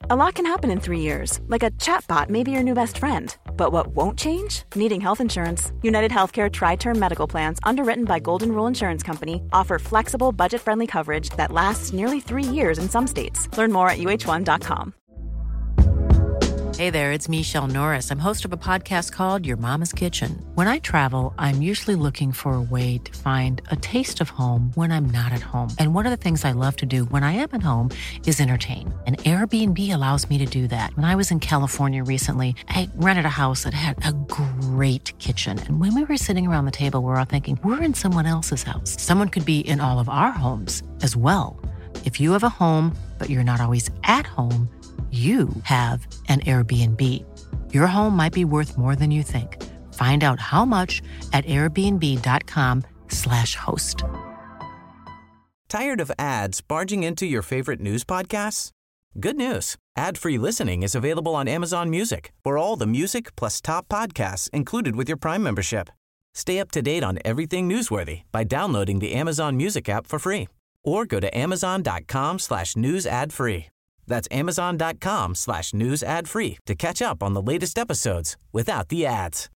A lot can happen in 3 years, like a chatbot may be your new best friend. But what won't change? Needing health insurance. United Healthcare Tri-Term Medical Plans, underwritten by Golden Rule Insurance Company, offer flexible, budget-friendly coverage that lasts nearly 3 years in some states. Learn more at uh1.com. Hey there, it's Michelle Norris. I'm host of a podcast called Your Mama's Kitchen. When I travel, I'm usually looking for a way to find a taste of home when I'm not at home. And one of the things I love to do when I am at home is entertain. And Airbnb allows me to do that. When I was in California recently, I rented a house that had a great kitchen. And when we were sitting around the table, we're all thinking, we're in someone else's house. Someone could be in all of our homes as well. If you have a home, but you're not always at home, you have an Airbnb. Your home might be worth more than you think. Find out how much at airbnb.com/host. Tired of ads barging into your favorite news podcasts? Good news. Ad-free listening is available on Amazon Music for all the music plus top podcasts included with your Prime membership. Stay up to date on everything newsworthy by downloading the Amazon Music app for free or go to amazon.com/news ad free. That's amazon.com/news ad free to catch up on the latest episodes without the ads.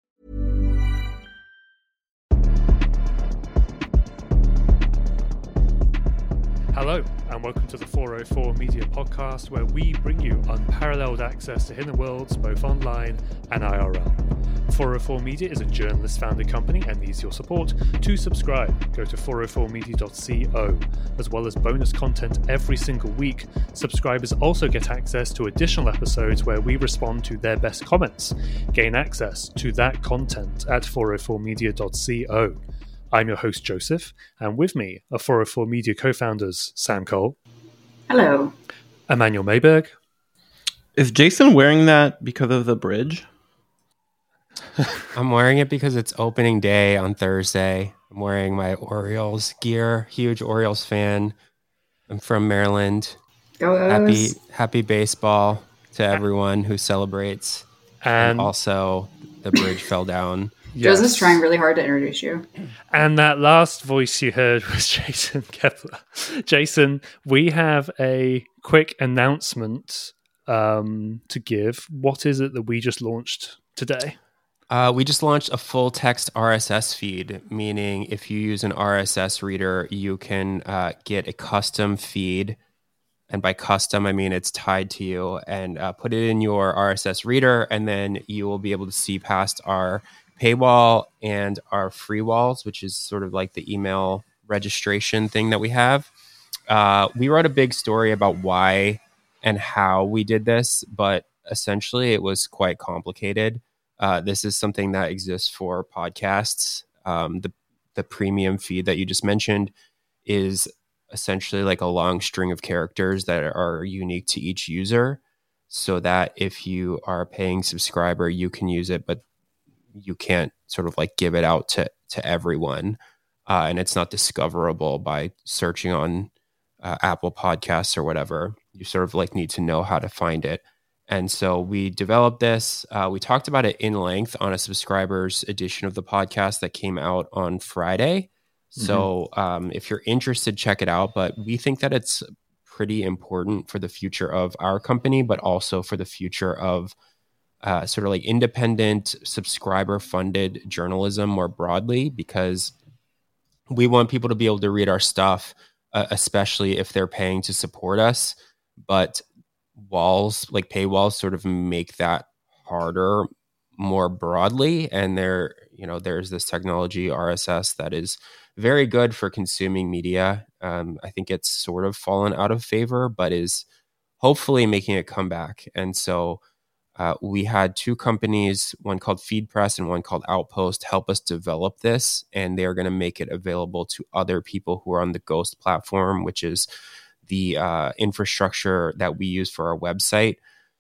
Hello, and welcome to the 404 Media Podcast, where we bring you unparalleled access to hidden worlds, both online and IRL. 404 Media is a journalist-founded company and needs your support. To subscribe, go to 404media.co. As well as bonus content every single week, subscribers also get access to additional episodes where we respond to their best comments. Gain access to that content at 404media.co. I'm your host, Joseph, and with me are 404 Media co-founders Sam Cole. Hello. Emmanuel Mayberg. Is Jason wearing that because of the bridge? I'm wearing it because it's opening day on Thursday. I'm wearing my Orioles gear. Huge Orioles fan. I'm from Maryland. Happy baseball to everyone who celebrates. And also, the bridge fell down. Yes. Joseph's trying really hard to introduce you. And that last voice you heard was Jason Kepler. Jason, we have a quick announcement to give. What is it that we just launched today? We just launched a full text RSS feed, meaning if you use an RSS reader, you can get a custom feed. And by custom, I mean it's tied to you, and put it in your RSS reader, and then you will be able to see past our paywall and our free walls, which is sort of like the email registration thing that we have. We wrote a big story about why and how we did this, but essentially it was quite complicated. This is something that exists for podcasts. The premium feed that you just mentioned is essentially like a long string of characters that are unique to each user, so that if you are a paying subscriber, you can use it, but you can't sort of like give it out to everyone. And it's not discoverable by searching on Apple Podcasts or whatever. You sort of like need to know how to find it. And so we developed this. We talked about it in length on a subscribers edition of the podcast that came out on Friday. So if you're interested, check it out. But we think that it's pretty important for the future of our company, but also for the future of sort of like independent, subscriber-funded journalism more broadly, because we want people to be able to read our stuff, especially if they're paying to support us. But walls, like paywalls, sort of make that harder more broadly. And there's this technology, RSS, that is very good for consuming media. I think it's sort of fallen out of favor, but is hopefully making a comeback. And so we had two companies, one called FeedPress and one called Outpost, help us develop this, and they're going to make it available to other people who are on the Ghost platform, which is the infrastructure that we use for our website.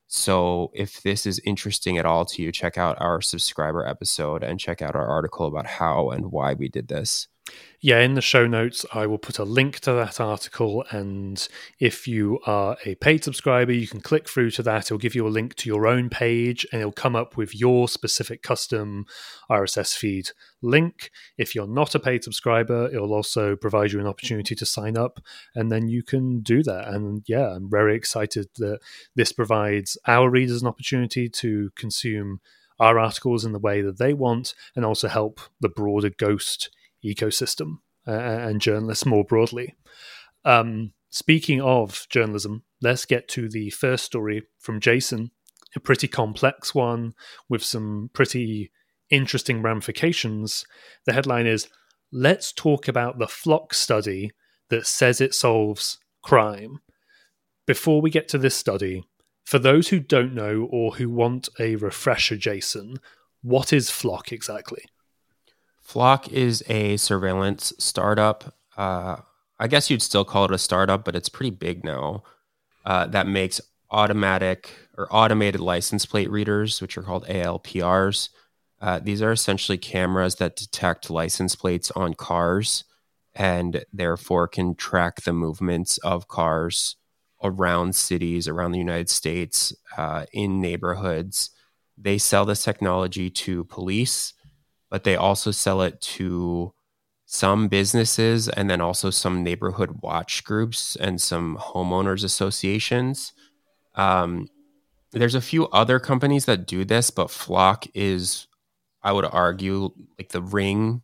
So if this is interesting at all to you, check out our subscriber episode and check out our article about how and why we did this. Yeah, in the show notes, I will put a link to that article. And if you are a paid subscriber, you can click through to that. It'll give you a link to your own page and it'll come up with your specific custom RSS feed link. If you're not a paid subscriber, it'll also provide you an opportunity to sign up and then you can do that. And yeah, I'm very excited that this provides our readers an opportunity to consume our articles in the way that they want and also help the broader Ghost ecosystem and journalists more broadly. Speaking of journalism, let's get to the first story from Jason, a pretty complex one with some pretty interesting ramifications. The headline is, "Let's talk about the Flock study that says it solves crime." Before we get to this study, for those who don't know or who want a refresher, Jason, what is Flock exactly? Flock is a surveillance startup. I guess you'd still call it a startup, but it's pretty big now. That makes automated license plate readers, which are called ALPRs. These are essentially cameras that detect license plates on cars and therefore can track the movements of cars around cities, around the United States, in neighborhoods. They sell this technology to police, but they also sell it to some businesses and then also some neighborhood watch groups and some homeowners associations. There's a few other companies that do this, but Flock is, I would argue, like the ring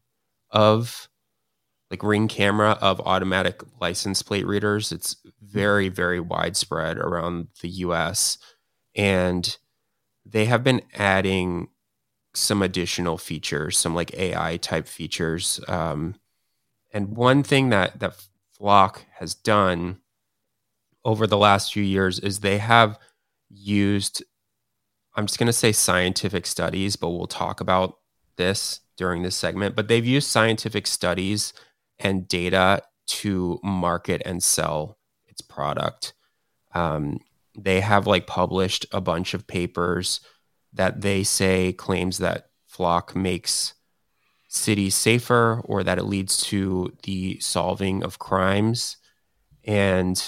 camera of automatic license plate readers. It's very, very widespread around the US. And they have been adding some additional features, some like AI type features. And one thing that Flock has done over the last few years is they have used, I'm just going to say scientific studies, but we'll talk about this during this segment, but they've used scientific studies and data to market and sell its product. They have like published a bunch of papers that they say claims that Flock makes cities safer or that it leads to the solving of crimes. And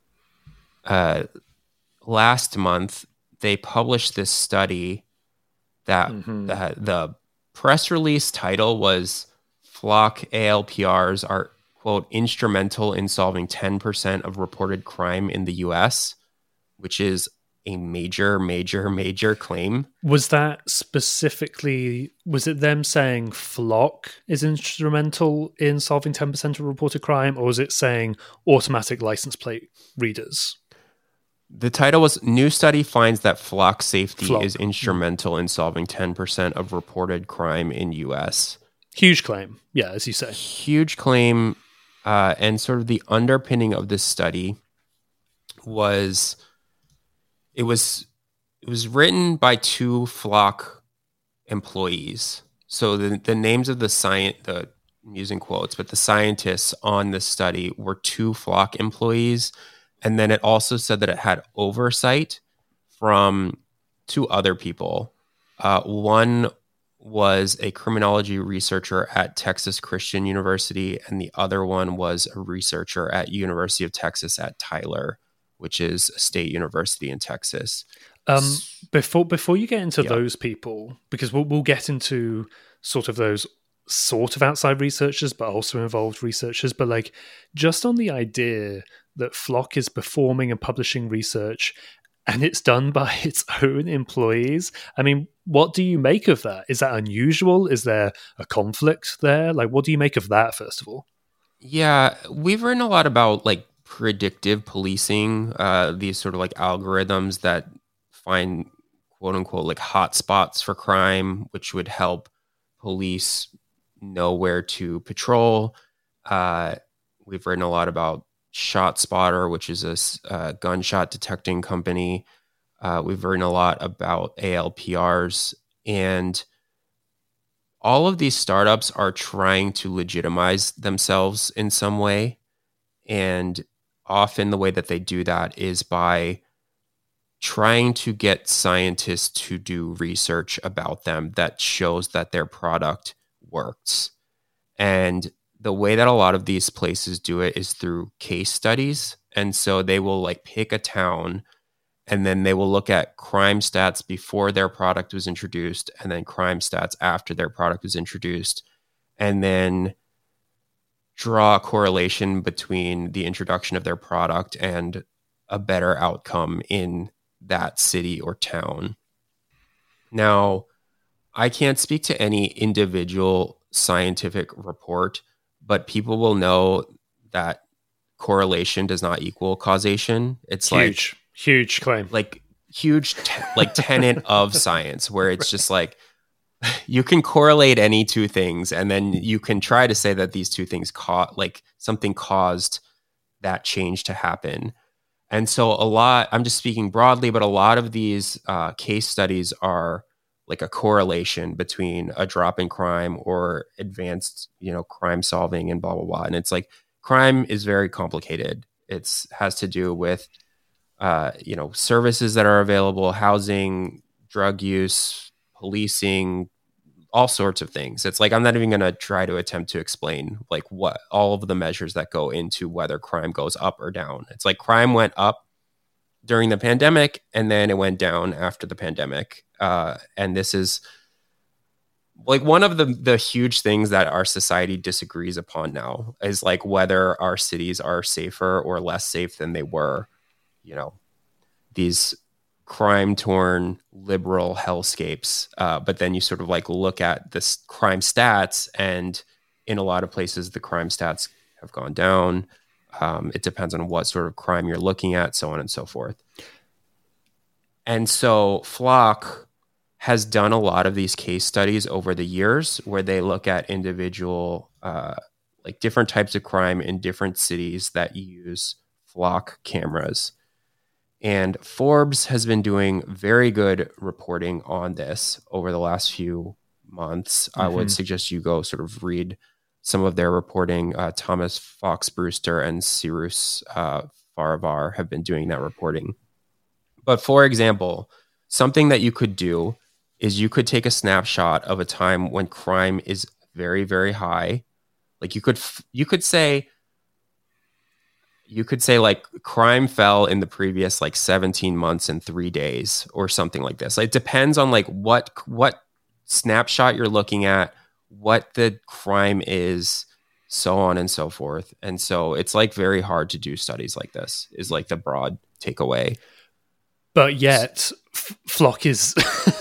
last month, they published this study that the press release title was Flock ALPRs are, quote, instrumental in solving 10% of reported crime in the US, which is a major, major, major claim. Was that specifically, was it them saying Flock is instrumental in solving 10% of reported crime, or was it saying automatic license plate readers? The title was New Study Finds That Flock Safety is Instrumental in Solving 10% of Reported Crime in US. Huge claim. Yeah, as you say. Huge claim. And sort of the underpinning of this study was, it was written by two Flock employees. So the names of I'm using quotes, but the scientists on this study were two Flock employees. And then it also said that it had oversight from two other people. One was a criminology researcher at Texas Christian University, and the other one was a researcher at University of Texas at Tyler, which is a state university in Texas. Before you get into those people, because we'll get into sort of those sort of outside researchers, but also involved researchers, but like just on the idea that Flock is performing and publishing research and it's done by its own employees. I mean, what do you make of that? Is that unusual? Is there a conflict there? Like, what do you make of that, first of all? Yeah, we've written a lot about like predictive policing, these sort of like algorithms that find quote unquote like hot spots for crime, which would help police know where to patrol. We've written a lot about ShotSpotter, which is a gunshot detecting company. We've written a lot about ALPRs, and all of these startups are trying to legitimize themselves in some way. And often the way that they do that is by trying to get scientists to do research about them that shows that their product works. And the way that a lot of these places do it is through case studies. And so they will like pick a town and then they will look at crime stats before their product was introduced and then crime stats after their product was introduced, and then draw a correlation between the introduction of their product and a better outcome in that city or town. Now, I can't speak to any individual scientific report, but people will know that correlation does not equal causation. It's huge claim, like huge like tenet of science, where it's just like you can correlate any two things, and then you can try to say that these two things something caused that change to happen. And so I'm just speaking broadly, but a lot of these case studies are like a correlation between a drop in crime or advanced, crime solving and blah, blah, blah. And it's like, crime is very complicated. It has to do with, services that are available, housing, drug use, policing, all sorts of things. It's like, I'm not even going to try to attempt to explain like what all of the measures that go into whether crime goes up or down. It's like crime went up during the pandemic and then it went down after the pandemic. And this is like one of the huge things that our society disagrees upon now is like whether our cities are safer or less safe than they were, these crime-torn liberal hellscapes. But then you sort of like look at this crime stats, and in a lot of places, the crime stats have gone down. It depends on what sort of crime you're looking at, so on and so forth. And so Flock has done a lot of these case studies over the years where they look at individual, like different types of crime in different cities that use Flock cameras. And Forbes has been doing very good reporting on this over the last few months. I would suggest you go sort of read some of their reporting. Thomas Fox Brewster and Cyrus Farivar have been doing that reporting. But for example, something that you could do is you could take a snapshot of a time when crime is very, very high. Like you could say like crime fell in the previous like 17 months and 3 days or something like this. Like, it depends on like what snapshot you're looking at, what the crime is, so on and so forth. And so it's like very hard to do studies like this is like the broad takeaway. But yet Flock is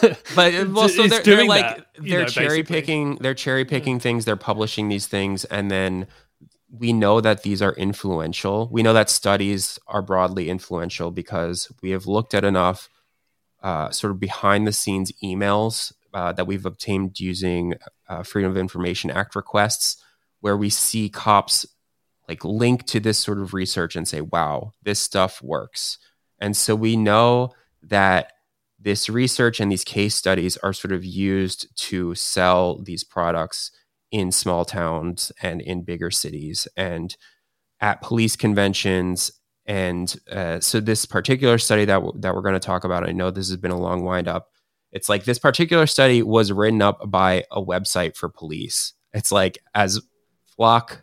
they're cherry picking things, they're publishing these things, and then we know that these are influential. We know that studies are broadly influential because we have looked at enough sort of behind the scenes emails that we've obtained using Freedom of Information Act requests, where we see cops like link to this sort of research and say, wow, this stuff works. And so we know that this research and these case studies are sort of used to sell these products in small towns and in bigger cities and at police conventions. And so this particular study that we're going to talk about, I know this has been a long wind up. It's like this particular study was written up by a website for police. It's like as Flock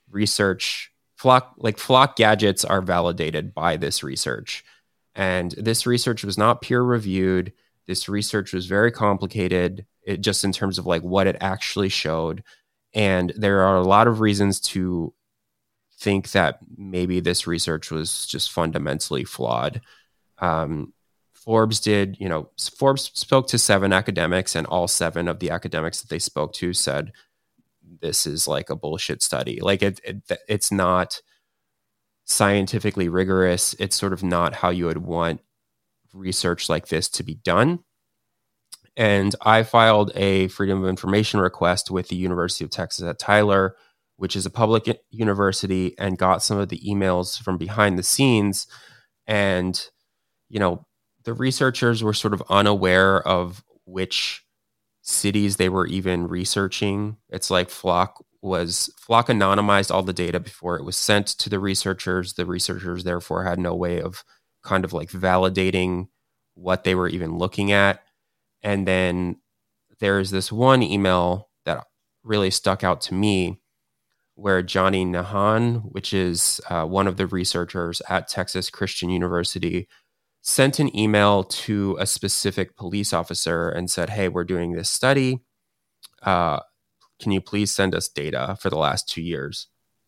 gadgets are validated by this research. And this research was not peer reviewed. This research was very complicated, just in terms of like what it actually showed. And there are a lot of reasons to think that maybe this research was just fundamentally flawed. Forbes spoke to 7 academics, and all 7 of the academics that they spoke to said, this is like a bullshit study. Like it's not scientifically rigorous. It's sort of not how you would want research like this to be done. And I filed a Freedom of Information request with the University of Texas at Tyler, which is a public university, and got some of the emails from behind the scenes. And, the researchers were sort of unaware of which cities they were even researching. It's like Flock anonymized all the data before it was sent to the researchers. The researchers therefore had no way of kind of like validating what they were even looking at. And then there's this one email that really stuck out to me where Johnny Nahan, which is one of the researchers at Texas Christian University, sent an email to a specific police officer and said, hey, we're doing this study. Can you please send us data for the last 2 years?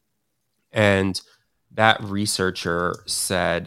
And that researcher said,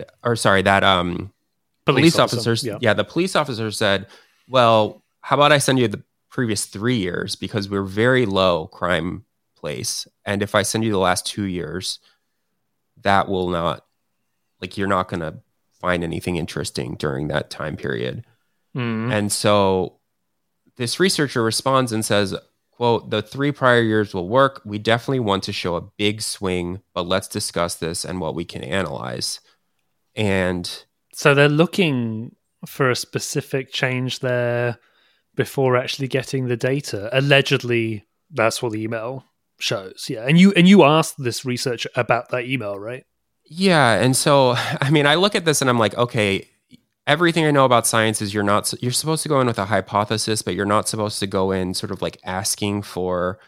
police officers, the police officer said, well, how about I send you the previous 3 years, because we're very low crime place. And if I send you the last 2 years, that will not, like, you're not going to find anything interesting during that time period. And so this researcher responds and says, quote, the 3 prior years will work. We definitely want to show a big swing, but let's discuss this and what we can analyze. And so they're looking for a specific change there before actually getting the data. Allegedly, that's what the email shows. Yeah. And you asked this researcher about that email, right? Yeah. And so, I mean, I look at this and I'm like, okay, everything I know about science is you're supposed to go in with a hypothesis, but you're not supposed to go in sort of like asking for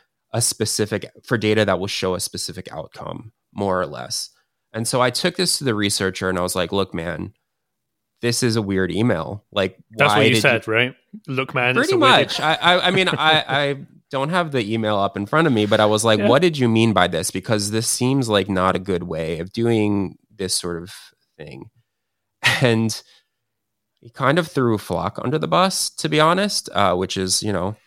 data that will show a specific outcome, more or less. And so I took this to the researcher and I was like, look, man, this is a weird email. Like, that's what you said, right? Look, man, pretty much. I mean, I don't have the email up in front of me, but I was like, what did you mean by this? Because this seems like not a good way of doing this sort of thing. And he kind of threw Flock under the bus, to be honest, which is, you know,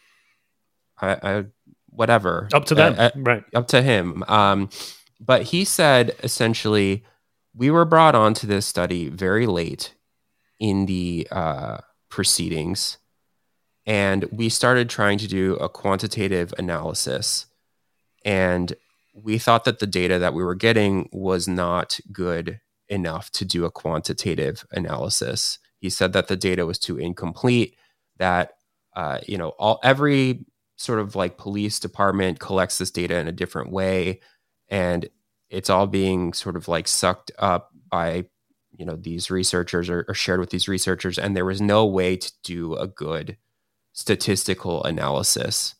whatever. Up to them, right? Up to him. But he said, essentially, we were brought onto this study very late in the proceedings, and we started trying to do a quantitative analysis. And we thought that the data that we were getting was not good enough to do a quantitative analysis. He said that the data was too incomplete, that every sort of like police department collects this data in a different way, and it's all being sort of like sucked up by, you know, these researchers or shared with these researchers, and there was no way to do a good statistical analysis.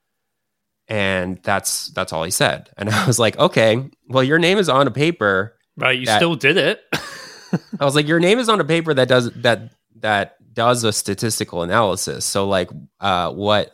And that's all he said. And I was like, okay, well, your name is on a paper. Right, you still did it. I was like, your name is on a paper that does a statistical analysis. So like, what?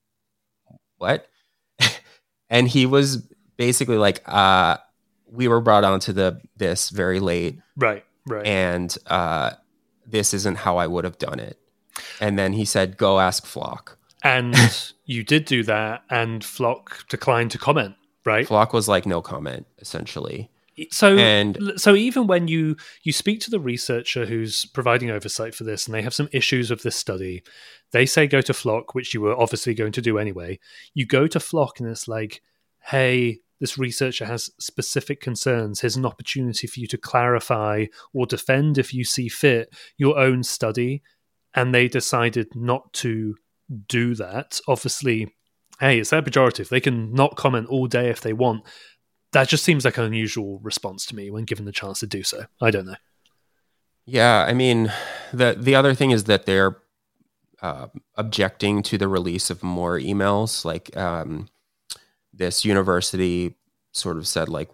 And he was basically like, we were brought onto this very late. Right. And this isn't how I would have done it. And then he said, go ask Flock. And you did do that, and Flock declined to comment, right? Flock was like, no comment, essentially. So even when you speak to the researcher who's providing oversight for this, and they have some issues with this study, they say go to Flock, which you were obviously going to do anyway. You go to Flock and it's like, hey, this researcher has specific concerns. Here's an opportunity for you to clarify or defend, if you see fit, your own study. And they decided not to do that. Obviously, hey, it's their pejorative. They can not comment all day if they want. That just seems like an unusual response to me when given the chance to do so. I don't know. Yeah, I mean, the other thing is that they're objecting to the release of more emails. Like this university sort of said, like,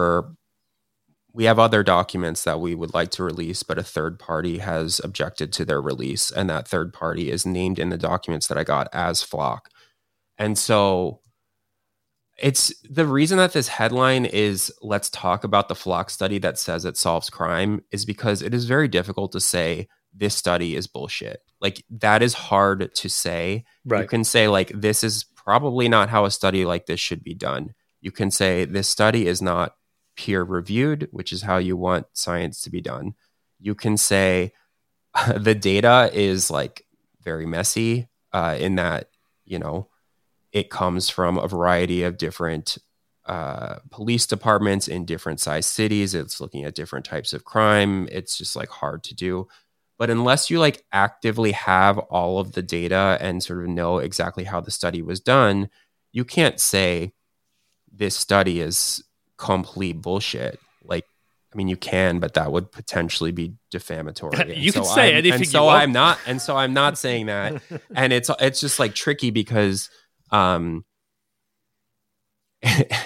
we have other documents that we would like to release, but a third party has objected to their release, and that third party is named in the documents that I got as Flock. And so it's the reason that this headline is let's talk about the Flock study that says it solves crime is because it is very difficult to say this study is bullshit. Like, that is hard to say. Right. You can say, like, this is probably not how a study like this should be done. You can say this study is not peer reviewed, which is how you want science to be done. You can say the data is like very messy in that, you know, it comes from a variety of different police departments in different sized cities. It's looking at different types of crime. It's just like hard to do. But unless you like actively have all of the data and sort of know exactly how the study was done, you can't say this study is complete bullshit. Like, I mean, you can, but that would potentially be defamatory. You can say anything you want. I'm not saying that. And it's just like tricky because I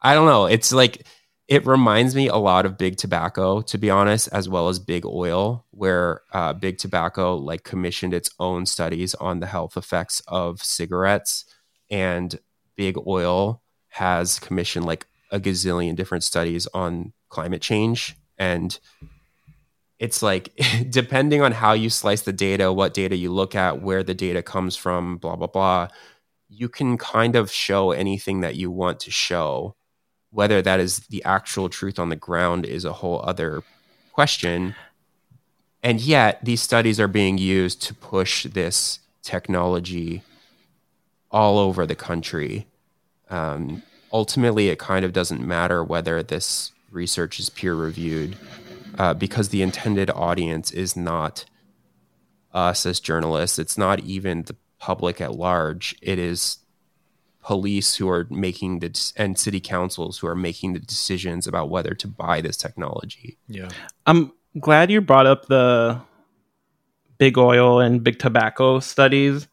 I don't know. It's like, it reminds me a lot of big tobacco, to be honest, as well as big oil, where big tobacco like commissioned its own studies on the health effects of cigarettes, and big oil has commissioned like a gazillion different studies on climate change. And it's like, depending on how you slice the data, what data you look at, where the data comes from, blah, blah, blah, you can kind of show anything that you want to show. Whether that is the actual truth on the ground is a whole other question. And yet these studies are being used to push this technology all over the country. Ultimately, it kind of doesn't matter whether this research is peer reviewed, because the intended audience is not us as journalists. It's not even the public at large. It is police who are making and city councils who are making the decisions about whether to buy this technology. Yeah. I'm glad you brought up the big oil and big tobacco studies,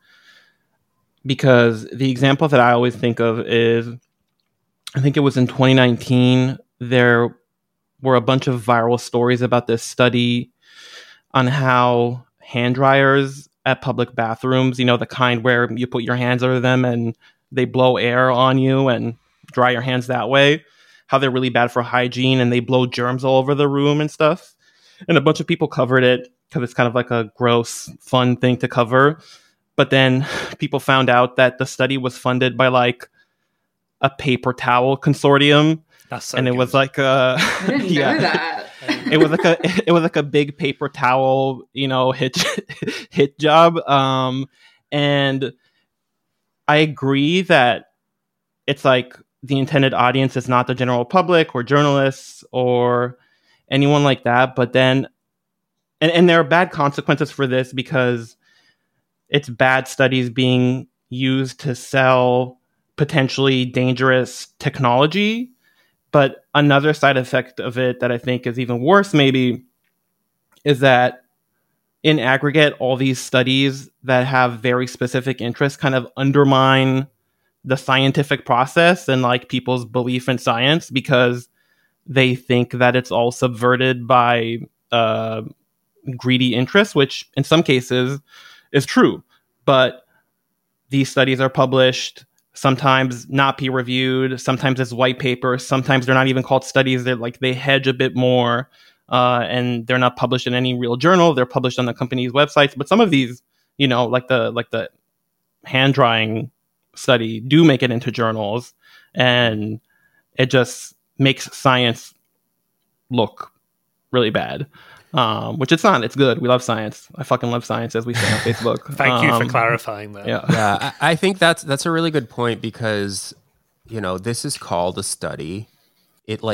because the example that I always think of is, I think it was in 2019, there were a bunch of viral stories about this study on how hand dryers at public bathrooms, you know, the kind where you put your hands over them and they blow air on you and dry your hands that way, how they're really bad for hygiene and they blow germs all over the room and stuff. And a bunch of people covered it because it's kind of like a gross, fun thing to cover. But then people found out that the study was funded by like a paper towel consortium. That's so and it good. was like I didn't know that. it was like a big paper towel, you know, hit job. And I agree that it's like the intended audience is not the general public or journalists or anyone like that. But then, and there are bad consequences for this because it's bad studies being used to sell potentially dangerous technology. But another side effect of it that I think is even worse maybe is that in aggregate, all these studies that have very specific interests kind of undermine the scientific process and like people's belief in science, because they think that it's all subverted by greedy interests, which in some cases is true. But these studies are published, sometimes not peer reviewed, sometimes it's white papers, sometimes they're not even called studies. They're like, they hedge a bit more. And they're not published in any real journal. They're published on the company's websites. But some of these, you know, like the hand drying study do make it into journals, and it just makes science look really bad. Which it's not. It's good. We love science. I fucking love science, as we say on Facebook. Thank you for clarifying that. Yeah, I think that's a really good point, because, you know, this is called a study. It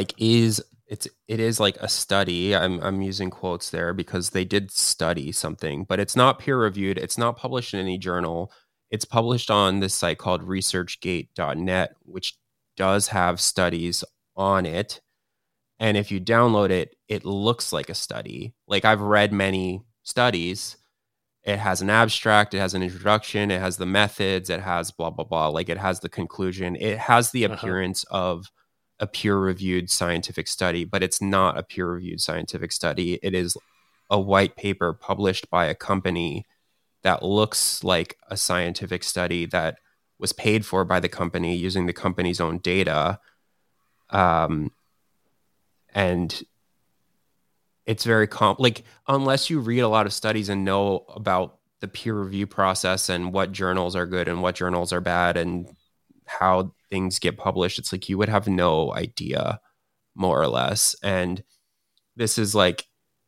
is like a study. I'm using quotes there because they did study something, but it's not peer reviewed. It's not published in any journal. It's published on this site called researchgate.net, which does have studies on it. And if you download it, it looks like a study. Like, I've read many studies. It has an abstract, it has an introduction, it has the methods, it has blah, blah, blah. Like, it has the conclusion. It has the appearance of a peer-reviewed scientific study, but it's not a peer-reviewed scientific study. It is a white paper published by a company that looks like a scientific study that was paid for by the company using the company's own data. And it's very like, unless you read a lot of studies and know about the peer review process and what journals are good and what journals are bad and how things get published, it's like you would have no idea, more or less. And this is like,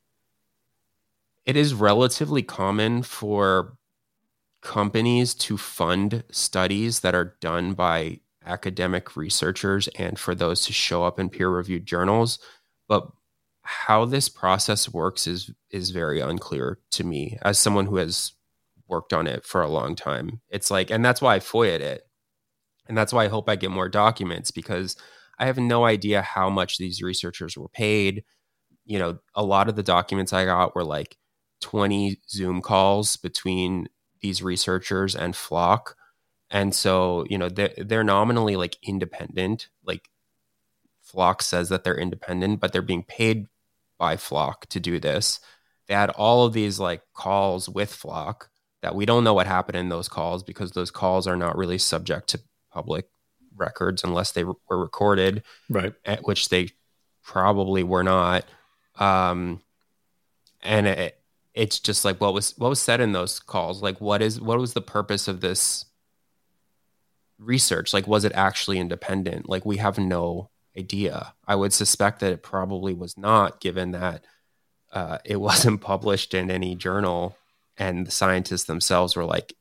it is relatively common for companies to fund studies that are done by academic researchers and for those to show up in peer-reviewed journals. But how this process works is very unclear to me as someone who has worked on it for a long time. It's like, and that's why I FOIA'd it. And that's why I hope I get more documents, because I have no idea how much these researchers were paid. You know, a lot of the documents I got were like 20 Zoom calls between these researchers and Flock. And so, you know, they're nominally like independent. Like, Flock says that they're independent, but they're being paid by Flock to do this. They had all of these like calls with Flock that we don't know what happened in those calls, because those calls are not really subject to public records unless they were recorded, right? Which they probably were not. And it's just like, what was said in those calls? Like, what was the purpose of this research? Like, was it actually independent? Like, we have no idea. I would suspect that it probably was not, given that it wasn't published in any journal, and the scientists themselves were like,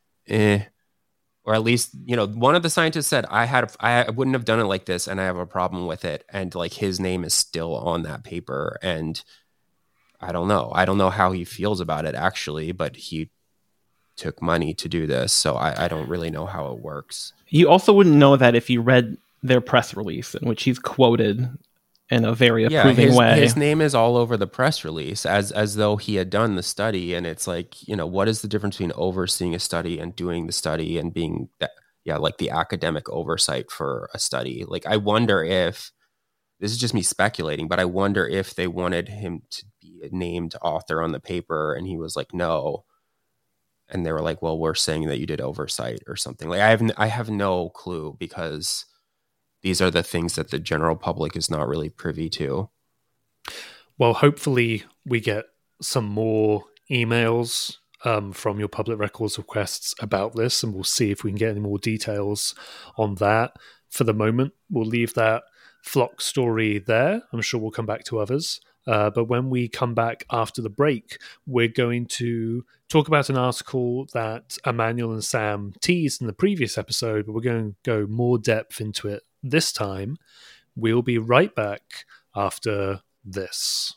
or at least, one of the scientists said, I wouldn't have done it like this, and I have a problem with it. And like, his name is still on that paper. And I don't know how he feels about it actually, but he took money to do this. So I don't really know how it works. You also wouldn't know that if you read their press release, in which he's quoted in a very approving way. His name is all over the press release as though he had done the study. And it's like, what is the difference between overseeing a study and doing the study and being like the academic oversight for a study? Like, I wonder if, this is just me speculating, but I wonder if they wanted him to be a named author on the paper and he was like, no. And they were like, well, we're saying that you did oversight or something. Like, I have no clue, because these are the things that the general public is not really privy to. Well, hopefully we get some more emails from your public records requests about this, and we'll see if we can get any more details on that. For the moment, we'll leave that Flock story there. I'm sure we'll come back to others. But when we come back after the break, we're going to talk about an article that Emmanuel and Sam teased in the previous episode, but we're going to go more depth into it this time. We'll be right back after this.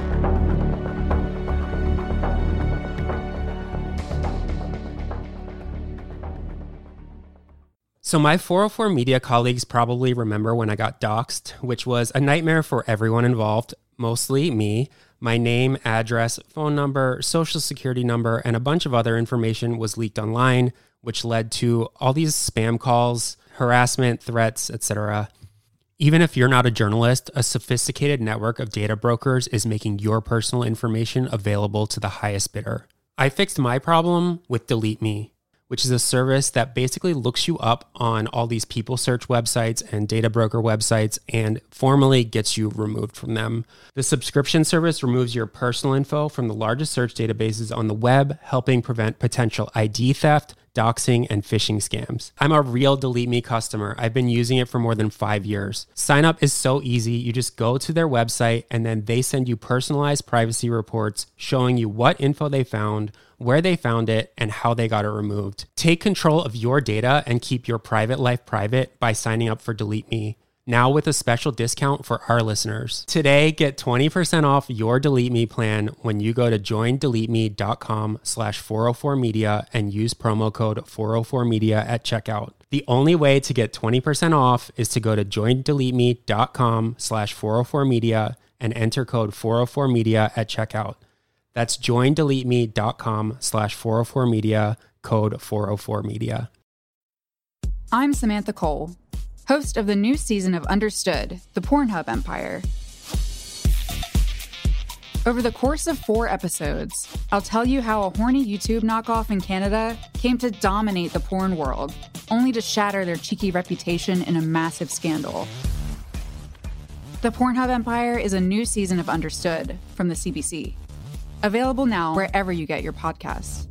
So my 404 Media colleagues probably remember when I got doxxed, which was a nightmare for everyone involved, mostly me. My name, address, phone number, social security number, and a bunch of other information was leaked online, which led to all these spam calls, harassment, threats, etc. Even if you're not a journalist, a sophisticated network of data brokers is making your personal information available to the highest bidder. I fixed my problem with Delete Me, which is a service that basically looks you up on all these people search websites and data broker websites and formally gets you removed from them. The subscription service removes your personal info from the largest search databases on the web, helping prevent potential ID theft, doxing, and phishing scams. I'm a real Delete Me customer. I've been using it for more than 5 years. Sign up is so easy. You just go to their website and then they send you personalized privacy reports showing you what info they found, where they found it, and how they got it removed. Take control of your data and keep your private life private by signing up for Delete Me. Now with a special discount for our listeners. Today, get 20% off your Delete Me plan when you go to joindeleteme.com/404media and use promo code 404media at checkout. The only way to get 20% off is to go to joindeleteme.com/404media and enter code 404media at checkout. That's joindeleteme.com/404media, code 404media. I'm Samantha Cole, host of the new season of Understood, the Pornhub Empire. Over the course of 4 episodes, I'll tell you how a horny YouTube knockoff in Canada came to dominate the porn world, only to shatter their cheeky reputation in a massive scandal. The Pornhub Empire is a new season of Understood from the CBC. Available now wherever you get your podcasts.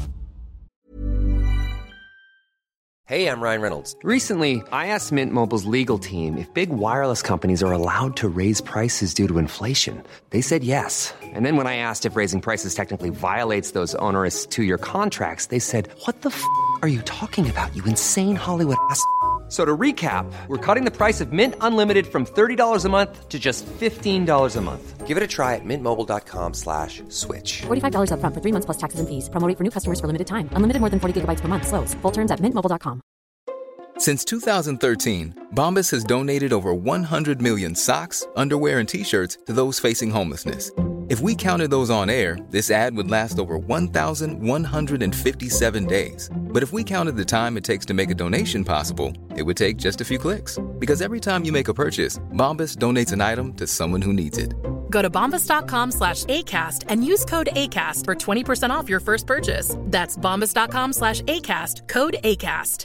Hey, I'm Ryan Reynolds. Recently, I asked Mint Mobile's legal team if big wireless companies are allowed to raise prices due to inflation. They said yes. And then when I asked if raising prices technically violates those onerous 2-year contracts, they said, "What the f*** are you talking about, you insane Hollywood ass?" So to recap, we're cutting the price of Mint Unlimited from $30 a month to just $15 a month. Give it a try at mintmobile.com/switch. $45 up front for 3 months plus taxes and fees. Promo rate for new customers for limited time. Unlimited more than 40 gigabytes per month. Slows full terms at mintmobile.com. Since 2013, Bombas has donated over 100 million socks, underwear, and T-shirts to those facing homelessness. If we counted those on air, this ad would last over 1,157 days. But if we counted the time it takes to make a donation possible, it would take just a few clicks. Because every time you make a purchase, Bombas donates an item to someone who needs it. Go to bombas.com/ACAST and use code ACAST for 20% off your first purchase. That's bombas.com/ACAST, code ACAST.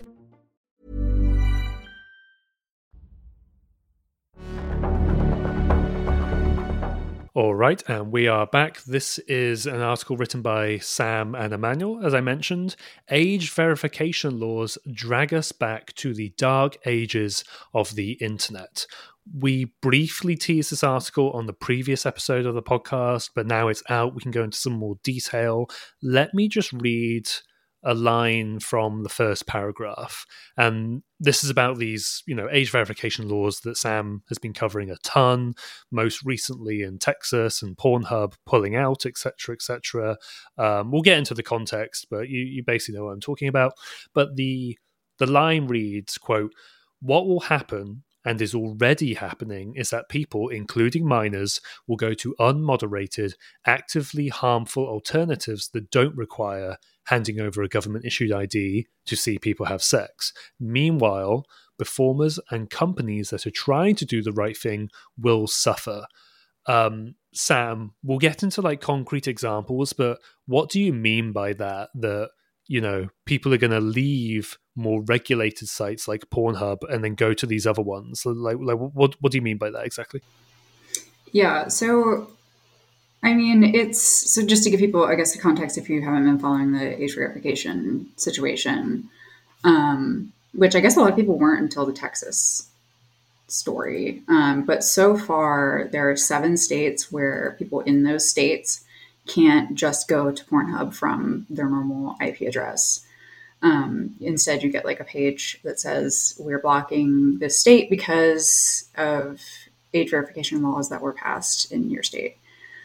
All right, and we are back. This is an article written by Sam and Emmanuel. As I mentioned, age verification laws drag us back to the dark ages of the internet. We briefly teased this article on the previous episode of the podcast, but now it's out. We can go into some more detail. Let me just read a line from the first paragraph. And this is about these, age verification laws that Sam has been covering a ton, most recently in Texas and Pornhub pulling out, etc., etc. We'll get into the context, but you basically know what I'm talking about. But the line reads, quote, "What will happen and is already happening is that people, including minors, will go to unmoderated, actively harmful alternatives that don't require handing over a government-issued ID to see people have sex. Meanwhile, performers and companies that are trying to do the right thing will suffer." Sam, we'll get into concrete examples, but what do you mean by that? That people are going to leave more regulated sites like Pornhub and then go to these other ones. What do you mean by that exactly? Yeah, so so just to give people, I guess, the context if you haven't been following the age verification situation, which I guess a lot of people weren't until the Texas story. But so far, there are 7 states where people in those states can't just go to Pornhub from their normal IP address. Instead, you get a page that says, "We're blocking this state because of age verification laws that were passed in your state."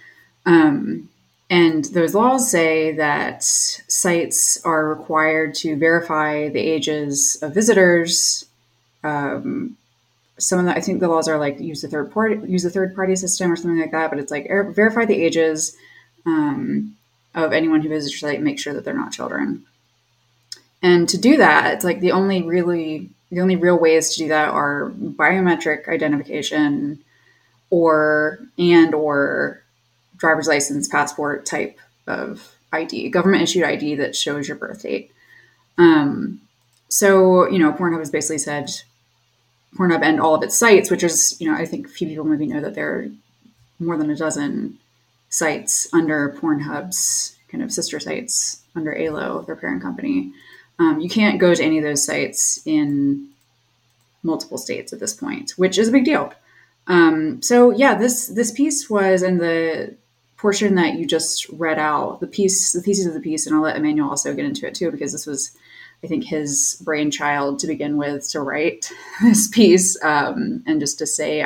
And those laws say that sites are required to verify the ages of visitors. Some of the, I think the laws are use the third party system or something like that, but it's verify the ages of anyone who visits your site and make sure that they're not children. And to do that, it's the only real ways to do that are biometric identification or driver's license, passport type of ID, government issued ID that shows your birth date. So, Pornhub has basically said, Pornhub and all of its sites, which is, I think few people maybe know that there are more than a dozen sites under Pornhub's kind of sister sites under ALO, their parent company. You can't go to any of those sites in multiple states at this point, which is a big deal. So yeah, this piece was in the portion that you just read out, the thesis of the piece, and I'll let Emmanuel also get into it too, because this was, I think, his brainchild to begin with to write this piece, and just to say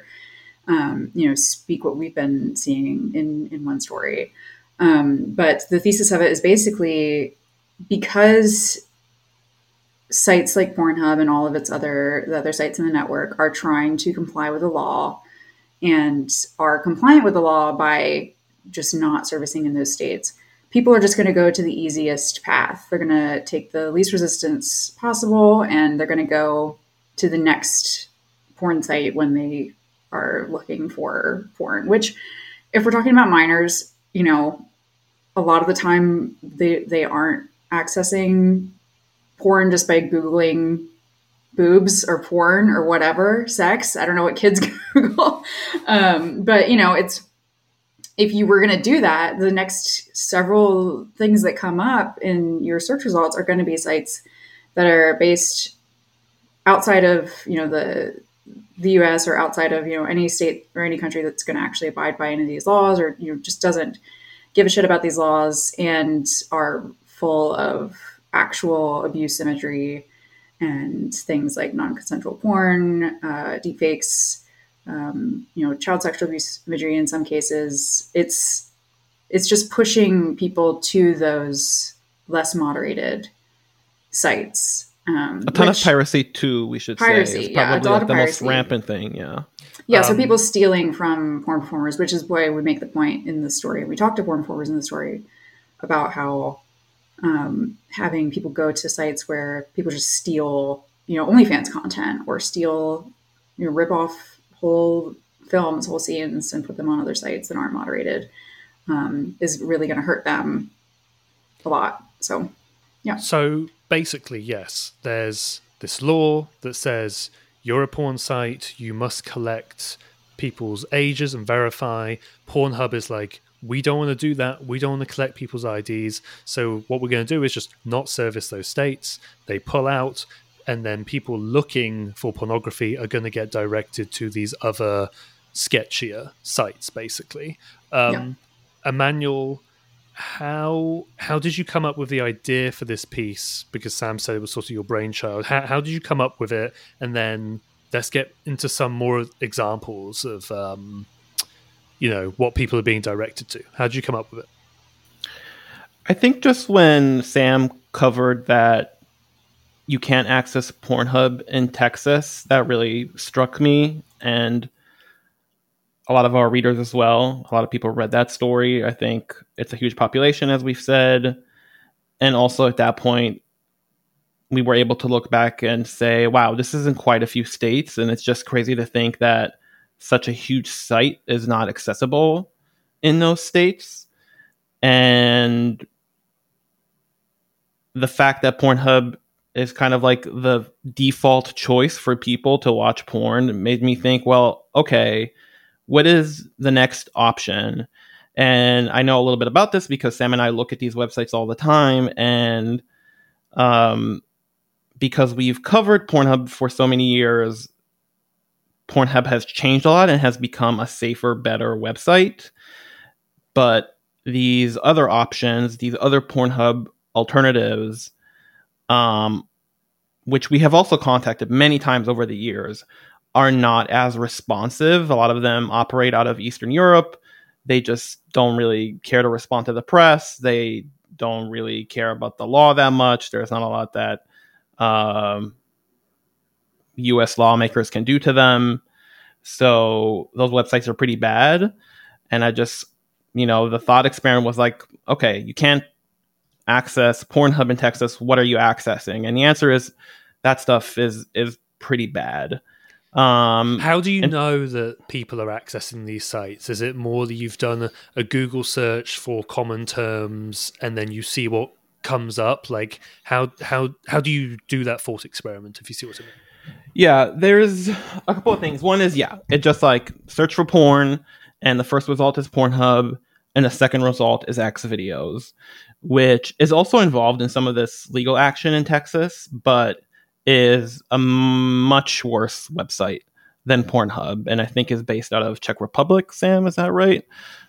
speak what we've been seeing in one story. But the thesis of it is basically because sites like Pornhub and all of the other sites in the network are trying to comply with the law and are compliant with the law by just not servicing in those states, people are just going to go to the easiest path. They're going to take the least resistance possible, and they're going to go to the next porn site when they are looking for porn, which if we're talking about minors, a lot of the time they aren't accessing porn just by Googling boobs or porn or whatever, sex. I don't know what kids Google. But it's, if you were going to do that, the next several things that come up in your search results are going to be sites that are based outside of, the US or outside of, any state or any country that's going to actually abide by any of these laws, or, just doesn't give a shit about these laws and are full of actual abuse imagery and things like non-consensual porn, deepfakes, child sexual abuse imagery in some cases. It's just pushing people to those less moderated sites. A ton of piracy too, we should say. It's probably like the most rampant thing, yeah. Yeah, so people stealing from porn performers, which is why we make the point in the story. We talk to porn performers in the story about how having people go to sites where people just steal, OnlyFans content or steal, rip off whole films, whole scenes, and put them on other sites that aren't moderated is really going to hurt them a lot. So, yeah. So basically, yes, there's this law that says you're a porn site, you must collect people's ages and verify. Pornhub is like, we don't want to do that. We don't want to collect people's IDs. So what we're going to do is just not service those states. They pull out, and then people looking for pornography are going to get directed to these other sketchier sites, basically. Emmanuel, how did you come up with the idea for this piece? Because Sam said it was sort of your brainchild. How did you come up with it? And then let's get into some more examples of what people are being directed to. How did you come up with it? I think just when Sam covered that you can't access Pornhub in Texas, that really struck me, and a lot of our readers as well. A lot of people read that story. I think it's a huge population, as we've said. And also at that point, we were able to look back and say, wow, this is in quite a few states. And it's just crazy to think that such a huge site is not accessible in those states. And the fact that Pornhub is kind of like the default choice for people to watch porn made me think, well, okay, what is the next option? And I know a little bit about this because Sam and I look at these websites all the time. And because we've covered Pornhub for so many years, Pornhub has changed a lot and has become a safer, better website. But these other options, these other Pornhub alternatives, which we have also contacted many times over the years, are not as responsive. A lot of them operate out of Eastern Europe. They just don't really care to respond to the press. They don't really care about the law that much. There's not a lot that U.S. lawmakers can do to them. So those websites are pretty bad. And I just, the thought experiment was like, okay, you can't access Pornhub in Texas. What are you accessing? And the answer is that stuff is pretty bad. How do you know that people are accessing these sites? Is it more that you've done a Google search for common terms and then you see what comes up? Like how do you do that thought experiment, if you see what I mean? Yeah, there's a couple of things. One is, it just like search for porn, and the first result is Pornhub, and the second result is X videos, which is also involved in some of this legal action in Texas, but is a much worse website than Pornhub, and I think is based out of Czech Republic. Sam, is that right?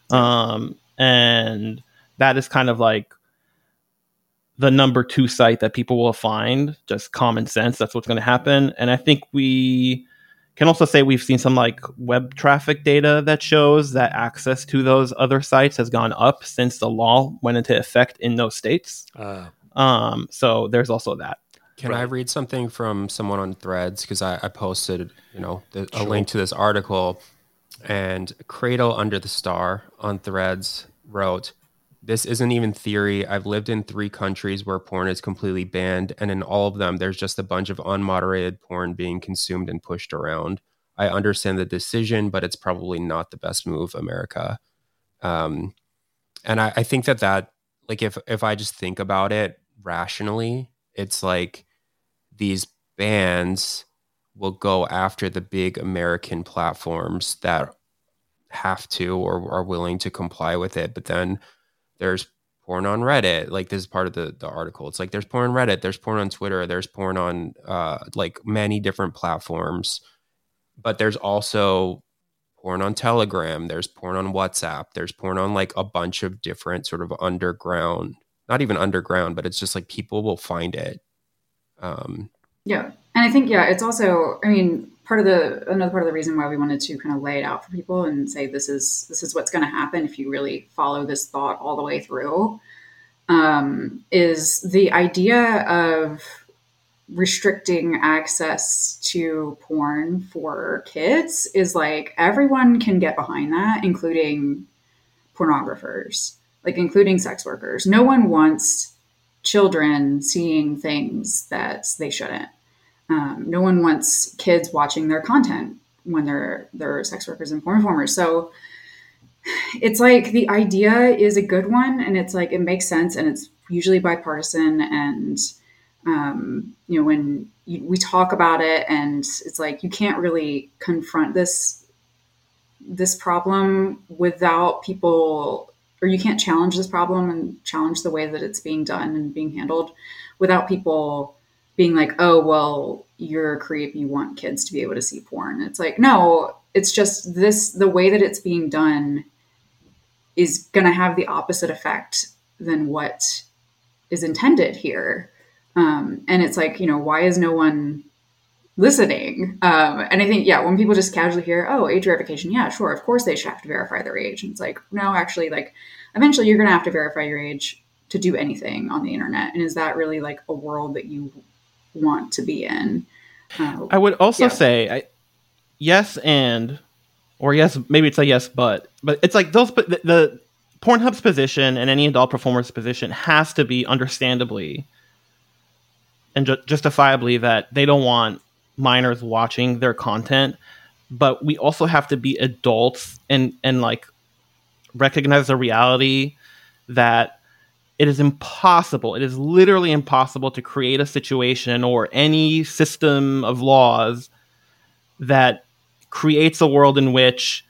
And that is kind of like the number 2 site that people will find. Just common sense, that's what's going to happen. And I think we can also say we've seen some like web traffic data that shows that access to those other sites has gone up since the law went into effect in those states. So there's also that. Can I read something from someone on Threads? Because I posted, a link to this article, and Cradle Under the Star on Threads wrote, "This isn't even theory. I've lived in 3 countries where porn is completely banned, and in all of them, there's just a bunch of unmoderated porn being consumed and pushed around. I understand the decision, but it's probably not the best move, America." And I think that like, if I just think about it rationally, it's like these bans will go after the big American platforms that have to or are willing to comply with it. But then there's porn on Reddit. Like, this is part of the article. It's like there's porn on Reddit, there's porn on Twitter, there's porn on like many different platforms. But there's also porn on Telegram, there's porn on WhatsApp, there's porn on like a bunch of different sort of underground, not even underground, but it's just like people will find it. Yeah. And I think, it's also, another part of the reason why we wanted to kind of lay it out for people and say, this is what's going to happen if you really follow this thought all the way through, is the idea of restricting access to porn for kids is like everyone can get behind that, including pornographers, like including sex workers. No one wants children seeing things that they shouldn't. No one wants kids watching their content when they're sex workers and porn performers. So it's like the idea is a good one, and it's like it makes sense, and it's usually bipartisan. And when we talk about it, and it's like you can't really confront this problem without people, or you can't challenge this problem and challenge the way that it's being done and being handled without people being like, oh, well, you're a creep, you want kids to be able to see porn. It's like, no, it's just the way that it's being done is going to have the opposite effect than what is intended here. And it's like, why is no one listening? And I think, when people just casually hear, oh, age verification, yeah, sure, of course they should have to verify their age. And it's like, no, actually, like, eventually you're going to have to verify your age to do anything on the internet. And is that really like a world that you want to be in? I would also say yes, or yes, maybe it's a yes, but it's like the Pornhub's position and any adult performer's position has to be understandably and justifiably that they don't want minors watching their content, but we also have to be adults and like recognize the reality that it is impossible. It is literally impossible to create a situation or any system of laws that creates a world in which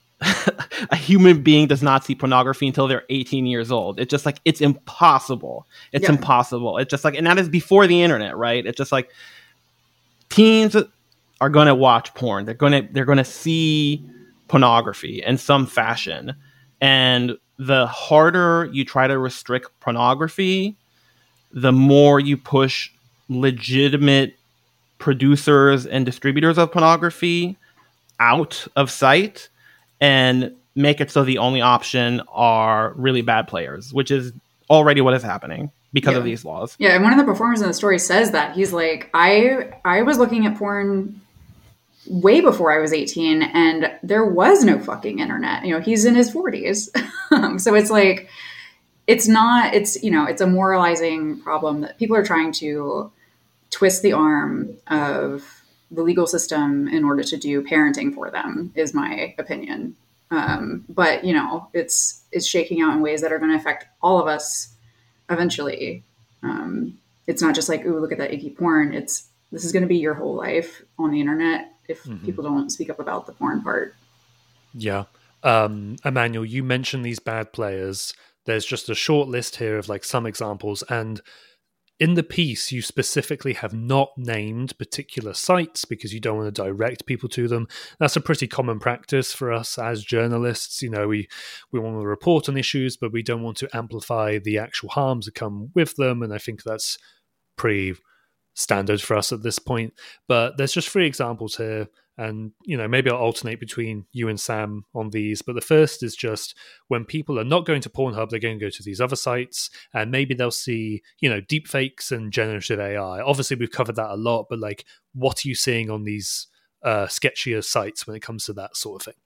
a human being does not see pornography until they're 18 years old. It's just like, it's impossible. It's impossible. It's just like, and that is before the internet, right? It's just like teens are going to watch porn. They're going to see pornography in some fashion. And the harder you try to restrict pornography, the more you push legitimate producers and distributors of pornography out of sight and make it so the only option are really bad players, which is already what is happening because of these laws. Yeah, and one of the performers in the story says that. He's like, I was looking at porn way before I was 18, and there was no fucking internet. He's in his 40s. So it's like, it's a moralizing problem that people are trying to twist the arm of the legal system in order to do parenting for them, is my opinion. But it's shaking out in ways that are going to affect all of us eventually. It's not just like, ooh, look at that icky porn. This is going to be your whole life on the internet if people don't speak up about the porn part. Yeah. Emmanuel, you mentioned these bad players. There's just a short list here of like some examples. And in the piece, you specifically have not named particular sites because you don't want to direct people to them. That's a pretty common practice for us as journalists. We want to report on issues, but we don't want to amplify the actual harms that come with them. And I think that's pretty standard for us at this point. But there's just 3 examples here. And, maybe I'll alternate between you and Sam on these. But the first is just when people are not going to Pornhub, they're going to go to these other sites, and maybe they'll see, deepfakes and generative AI. Obviously, we've covered that a lot, but like, what are you seeing on these sketchier sites when it comes to that sort of thing?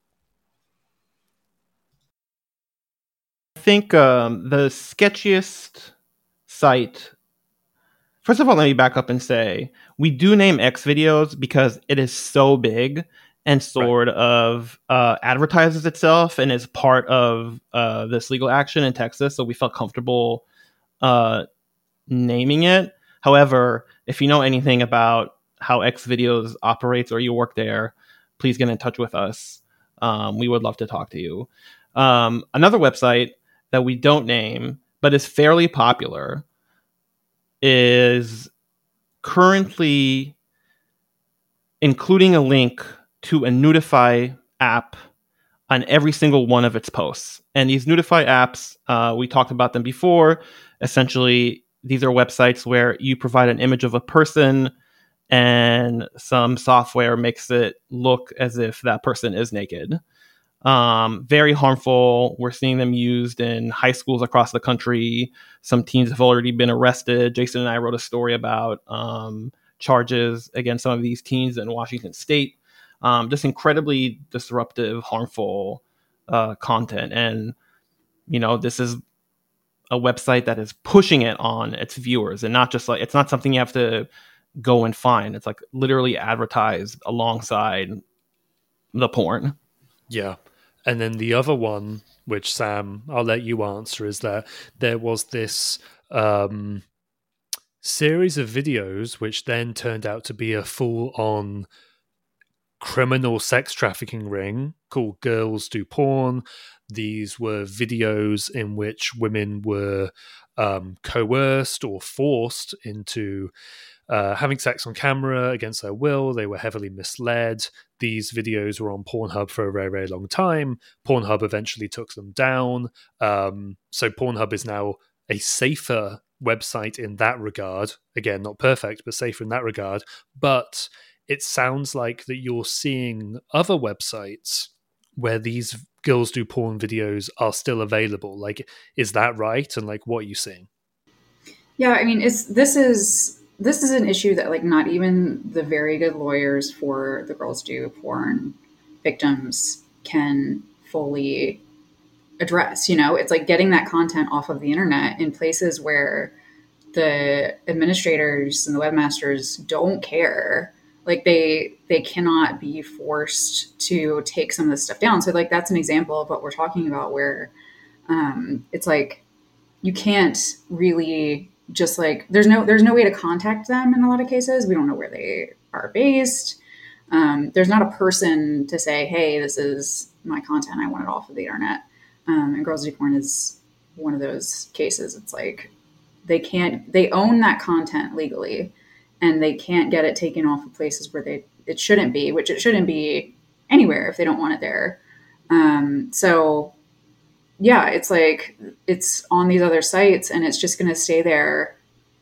I think the sketchiest site, first of all, let me back up and say, we do name X videos because it is so big and sort of advertises itself and is part of this legal action in Texas. So we felt comfortable naming it. However, if you know anything about how X videos operates or you work there, please get in touch with us. We would love to talk to you. Another website that we don't name, but is fairly popular, is currently including a link to a Nudify app on every single one of its posts. And these Nudify apps, we talked about them before. Essentially, these are websites where you provide an image of a person and some software makes it look as if that person is naked. Very harmful. We're seeing them used in high schools across the country. Some teens have already been arrested. Jason and I wrote a story about charges against some of these teens in Washington State. Just incredibly disruptive, harmful content. And, this is a website that is pushing it on its viewers, and not just like, it's not something you have to go and find. It's like literally advertised alongside the porn. Yeah. And then the other one, which Sam, I'll let you answer, is that there was this series of videos which then turned out to be a full-on criminal sex trafficking ring called Girls Do Porn. These were videos in which women were coerced or forced into having sex on camera against their will. They were heavily misled. These videos were on Pornhub for a very, very long time. Pornhub eventually took them down. So Pornhub is now a safer website in that regard. Again, not perfect, but safer in that regard. But it sounds like that you're seeing other websites where these Girls Do Porn videos are still available. Like, is that right? And like, what are you seeing? Yeah, I mean, this is an issue that like not even the very good lawyers for the Girls Do Porn victims can fully address. It's like getting that content off of the internet in places where the administrators and the webmasters don't care. Like they cannot be forced to take some of this stuff down. So like that's an example of what we're talking about, where it's like you can't really just like there's no way to contact them in a lot of cases. We don't know where they are based. There's not a person to say, hey, this is my content, I want it off of the internet. And Girls Do Porn is one of those cases. It's like they own that content legally, and they can't get it taken off of places where it shouldn't be, which it shouldn't be anywhere if they don't want it there. So yeah, it's like it's on these other sites, and it's just going to stay there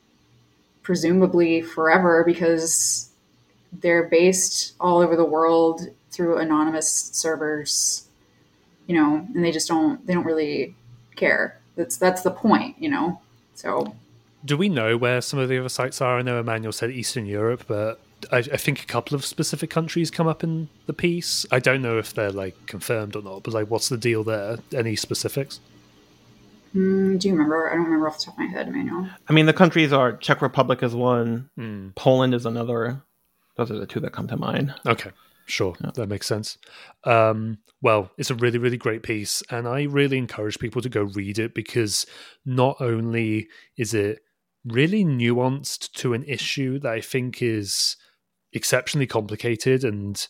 presumably forever because they're based all over the world through anonymous servers, and they don't really care. That's the point, So do we know where some of the other sites are? I know Emmanuel said Eastern Europe, but I think a couple of specific countries come up in the piece. I don't know if they're like confirmed or not, but like, what's the deal there? Any specifics? Do you remember? I don't remember off the top of my head, Emmanuel. I mean, the countries are Czech Republic is one, Poland is another. Those are the two that come to mind. Okay, sure. Yeah. That makes sense. Well, it's a really, really great piece, and I really encourage people to go read it because not only is it really nuanced to an issue that I think is exceptionally complicated, and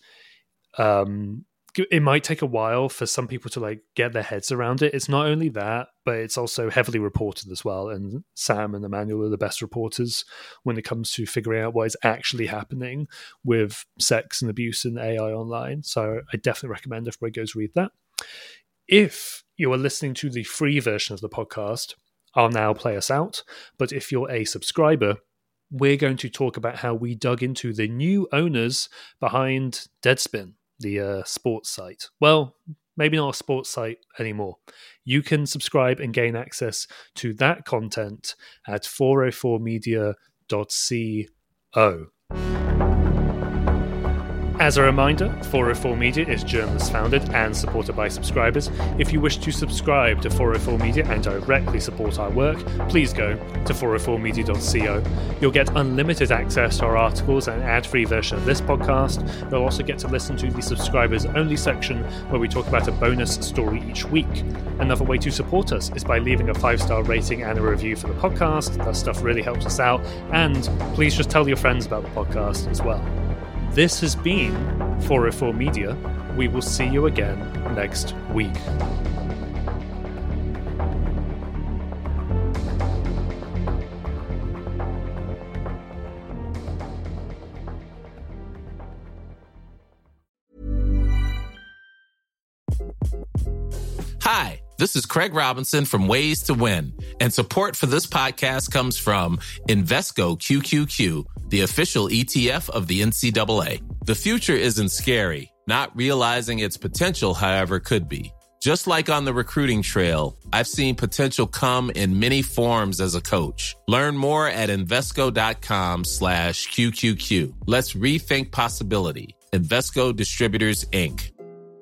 it might take a while for some people to like get their heads around it. It's not only that, but it's also heavily reported as well. And Sam and Emmanuel are the best reporters when it comes to figuring out what is actually happening with sex and abuse in AI online. So I definitely recommend everybody goes read that. If you are listening to the free version of the podcast, I'll now play us out. But if you're a subscriber, we're going to talk about how we dug into the new owners behind Deadspin, the sports site. Well, maybe not a sports site anymore. You can subscribe and gain access to that content at 404media.co. As a reminder, 404 Media is journalist-founded and supported by subscribers. If you wish to subscribe to 404 Media and directly support our work, please go to 404media.co. You'll get unlimited access to our articles and an ad-free version of this podcast. You'll also get to listen to the subscribers-only section where we talk about a bonus story each week. Another way to support us is by leaving a 5-star rating and a review for the podcast. That stuff really helps us out. And please just tell your friends about the podcast as well. This has been 404 Media. We will see you again next week. Hi, this is Craig Robinson from Ways to Win, and support for this podcast comes from Invesco QQQ, the official ETF of the NCAA. The future isn't scary. Not realizing its potential, however, could be. Just like on the recruiting trail, I've seen potential come in many forms as a coach. Learn more at Invesco.com/QQQ. Let's rethink possibility. Invesco Distributors, Inc.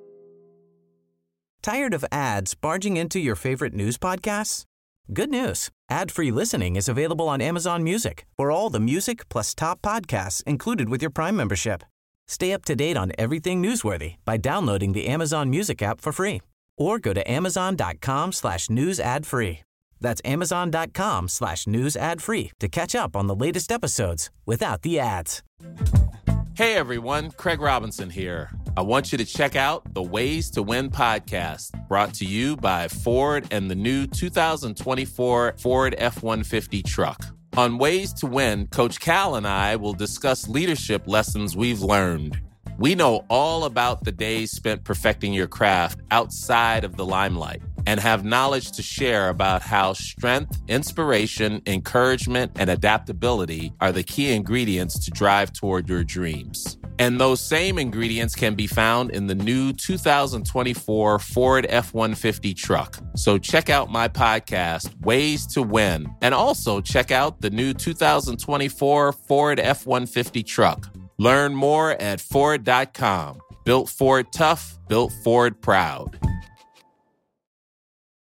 Tired of ads barging into your favorite news podcasts? Good news. Ad-free listening is available on Amazon Music for all the music plus top podcasts included with your Prime membership. Stay up to date on everything newsworthy by downloading the Amazon Music app for free. Or go to amazon.com/news ad free. That's amazon.com/news ad free to catch up on the latest episodes without the ads. Hey everyone, Craig Robinson here. I want you to check out the Ways to Win podcast, brought to you by Ford and the new 2024 Ford F-150 truck. On Ways to Win, Coach Cal and I will discuss leadership lessons we've learned. We know all about the days spent perfecting your craft outside of the limelight and have knowledge to share about how strength, inspiration, encouragement, and adaptability are the key ingredients to drive toward your dreams. And those same ingredients can be found in the new 2024 Ford F-150 truck. So check out my podcast, Ways to Win, and also check out the new 2024 Ford F-150 truck. Learn more at Ford.com. Built Ford tough, built Ford proud.